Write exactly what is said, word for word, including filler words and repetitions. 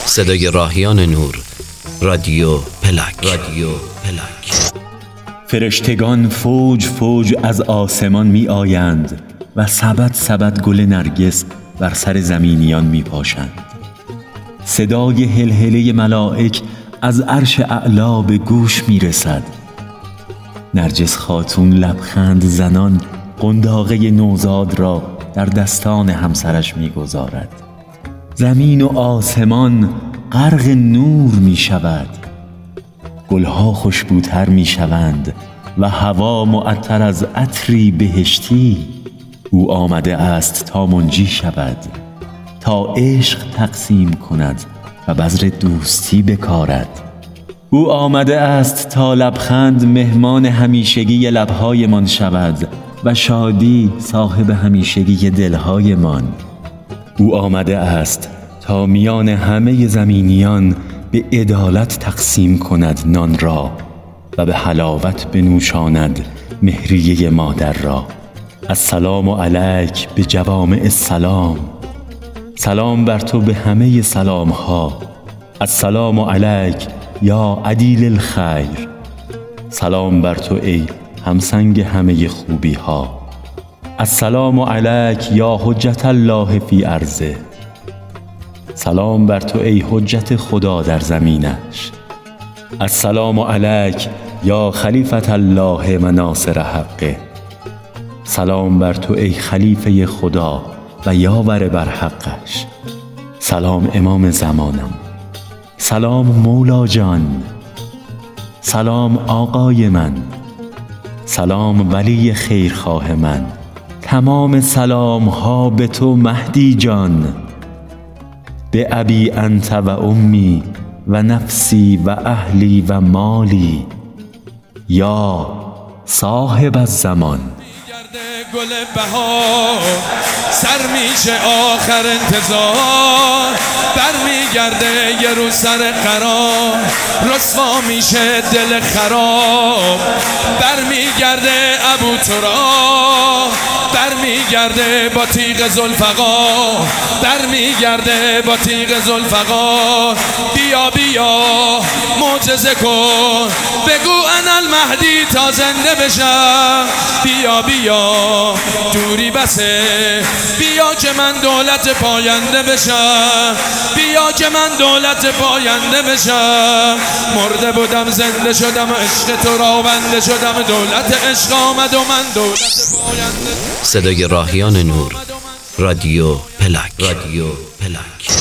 صدای راهیان نور، رادیو پلاک. رادیو پلاک. فرشتگان فوج فوج از آسمان می آیند و سبد سبد گل نرگس بر سر زمینیان می پاشند. صدای هلهله ملائک از عرش اعلا به گوش می رسد. نرجس خاتون لبخند زنان قنداقه نوزاد را در دستان همسرش می گذارد. زمین و آسمان غرق نور می شود. گلها خوشبوتر می شوند و هوا معطر از عطری بهشتی. او آمده است تا منجی شود، تا عشق تقسیم کند و بذر دوستی بکارد. او آمده است تا لبخند مهمان همیشگی لبهایمان شود و شادی صاحب همیشگی دلهایمان. او آمده است تا میان همه زمینیان به عدالت تقسیم کند نان را و به حلاوت بنوشاند مهریه مادر را. السلام علیک به جوامع السلام. سلام بر تو به همه سلام ها. السلام علیک یا عدیل الخیر. سلام بر تو ای همسنگ همه خوبی ها. السلام علیک یا حجت الله فی ارضه. سلام بر تو ای حجت خدا در زمینش. السلام علیک یا خلیفة الله و ناصر حقه. سلام بر تو ای خلیفه خدا و یاور بر حقش. سلام امام زمانم. سلام مولا جان. سلام آقای من. سلام ولی خیرخواه من. تمام سلام ها به تو مهدی جان. به ابی انت و امی و نفسی و اهلی و مالی یا صاحب الزمان. گل بهار سر میشه آخر انتظار، برمیگرده یه روز سر قرار، رسوا میشه دل خراب، برمیگرده ابو تراب، برمیگرده با تیغ ذوالفقار، برمیگرده با تیغ ذوالفقار. بیا بیا معجزه کن، بگو انا المهدی تا زنده بشم. بیا بیا دوری بسه، بیا که من دولت پاینده بشم. بیا که من دولت پاینده بشم. مرده بودم زنده شدم و عشق تو را بنده شدم. دولت عشق آمد و من دولت پاینده. صدای راهیان نور، رادیو پلاک. رادیو پلاک.